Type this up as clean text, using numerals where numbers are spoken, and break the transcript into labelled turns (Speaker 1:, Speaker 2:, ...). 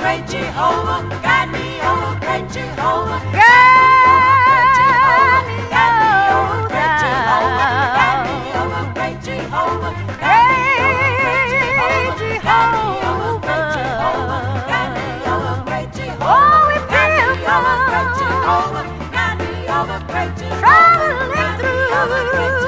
Speaker 1: great Jehovah, guide me over, great Jehovah,
Speaker 2: Guide me
Speaker 1: over, great Jehovah, guide me over, great Jehovah, guide me over, great Jehovah,
Speaker 2: Oh, we
Speaker 1: guide me
Speaker 2: feel
Speaker 1: over, great Jehovah, guide me over, great Jehovah,
Speaker 2: traveling
Speaker 1: guide me over, great
Speaker 2: through.